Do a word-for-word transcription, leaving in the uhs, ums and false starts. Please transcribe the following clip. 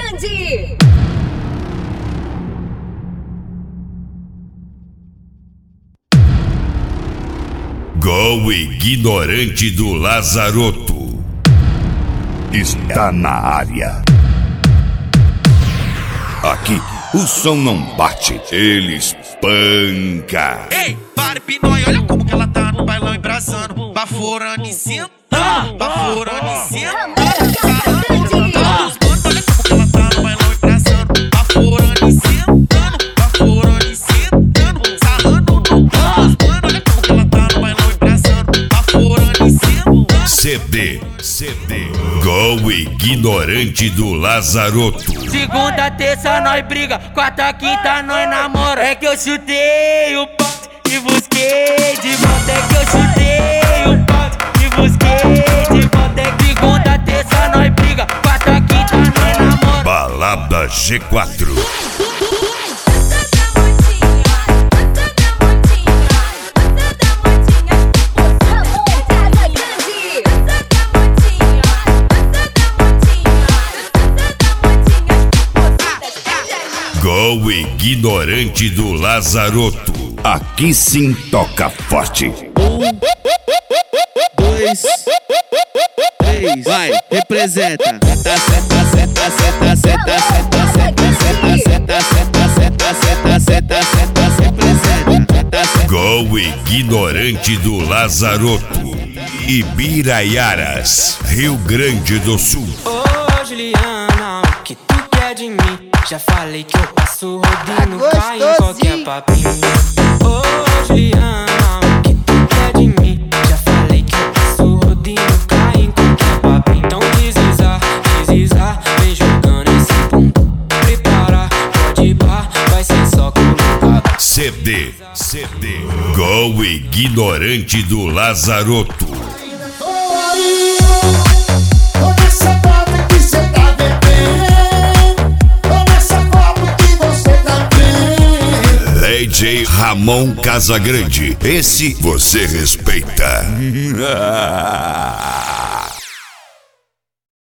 Grande. Gol ignorante do Lazaroto está na área. Aqui o som não bate, ele espanca. Ei, para Pinói, olha como que ela tá no bailão embraçando, baforando e sentando, baforando e sentando. Olha como que ela tá no bailão embraçando, baforando e sentando, baforando e sentando, sarrando no pau dos mano. Olha como que ela tá no bailão embraçando, baforando e sentando. C D, C D, Gol ignorante do Lazaroto. Segunda, terça, nós briga. Quarta, quinta, nós namora. É que eu chutei o pote e busquei de volta. É que eu chutei o pote e busquei de volta. É que segunda, terça, nós briga. Quarta, quinta, nós namora. Balada G quatro. Gol ignorante do Lazaroto. Aqui sim toca forte. Um, dois, três, vai, representa. Seta, seta, seta, seta, seta, seta, seta, seta, seta, seta, seta, seta, seta, representa. Gol ignorante do Lazaroto. Ibiraiaras, Rio Grande do Sul. Ô Juliana, o que tu quer de mim? Já falei que eu passo rodando, cai em qualquer papinho. Ô Juliana, o que tu quer de mim? Já falei que eu passo rodando, cai em qualquer papinho. Então desliza, desliza, vem jogando esse pum. Prepara, pode ir pá, vai ser só colocado. C D, C D, Gol ignorante do Lazaroto. D J Ramon Casagrande, esse você respeita.